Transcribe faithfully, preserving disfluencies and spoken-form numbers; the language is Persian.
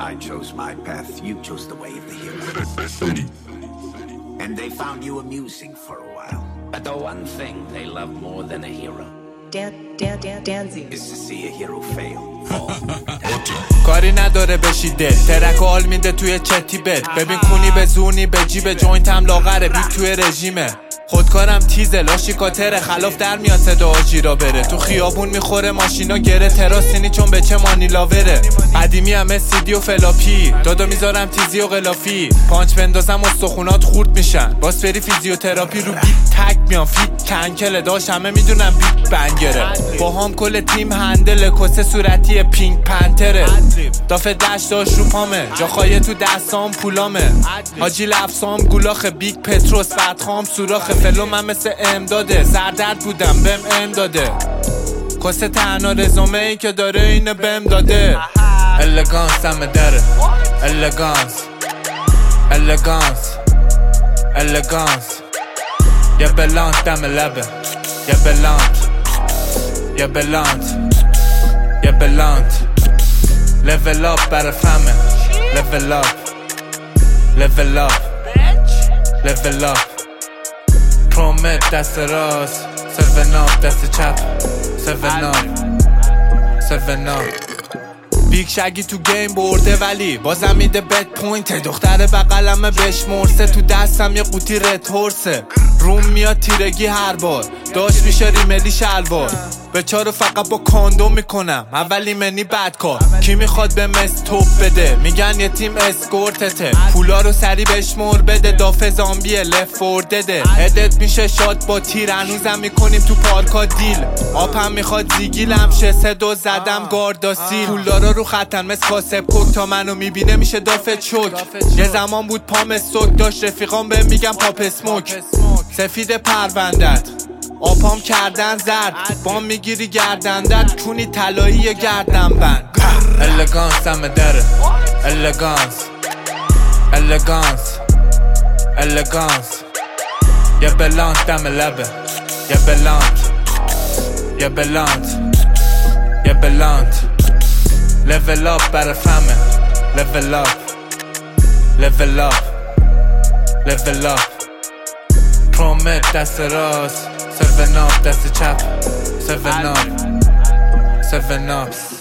I chose my path, you chose the way of the hero. And they found you amusing for a while. But the one thing they love more than a hero Dan, dan, dan, dancing is to see a hero fail. کاری نداره بشیده ترک و حال میده توی چتی بد. ببین کونی به زونی به جیب جوینتم لاغره بیت توی رژیمه. خودکارم تیزه لاشیکاتره خلاف در میاد صدا آجیرا بره. تو خیابون میخوره ماشینا گره تراسینی چون به چه مانیلاوره. قدیمی همه سیدی و فلاپی دادا میذارم تیزی و غلافی. پانچ بندازم استخونات خورد میشن باز بری فیزیوتراپی رو بیت تک میان فیت کنکله داش همه میدونم بیت بنگره. با هم کل تیم هندل کسه صورتی پینک پنتره. دافه دشت داشت رو پامه جاخایه تو دستام پولامه. حاجی لفظام گولاخ بیگ پتروس بدخام سوراخ فلو من مثل امداده سردرد بودم بهم ام داده. کسه تنها رزومه ای که داره اینو بهم داده. الگانس همه داره الگانس الگانس الگانس یه بلانت دم لبه یه بلانت یه بلانت یه بلانت لیول اپ برا فهمه لیول اپ لیول اپ لیول اپ پرومت دست راست سرون اپ دست چپ سرون اپ سرون اپ بیگ شگی تو گیم برده ولی بازم میده بد پوینت. دختر بغلمه بهش مرسه تو دستم یه قوطی رد هورسه. روم میاد تیرگی هر بار داشت میشه ریملی شلوار. به چارو فقط با کاندوم میکنم اولی منی بد کار. کی میخواد به مس توپ بده میگن یه تیم اسکورتته. پولا رو سری بشمور بده دافه زامبیه لفوردده. ادت میشه شاد با تیر هنوزم میکنیم تو پارکا دیل. آپم میخواد زیگیلم شه سه دو زدم گارداسیل. پولدارا رو خطن مثل کاسب کوک تا منو میبینه میشه دافه چوک. یه زمان بود پام سوک داشت رفیقام به میگم پاپ اسموک. سفید پروندت آپام کردن زرد بام میگیری گردندت کونی طلایی گردن بند. الگانس همه داره الگانس الگانس الگانس یه بلانت دم لبه یه بلانت یه بلانت یه بلانت لیول اپ برا فهمه لیول اپ لیول اپ لیول اپ پرومت دست راست سرون اپ دست چپ سرون اپ سرون اپ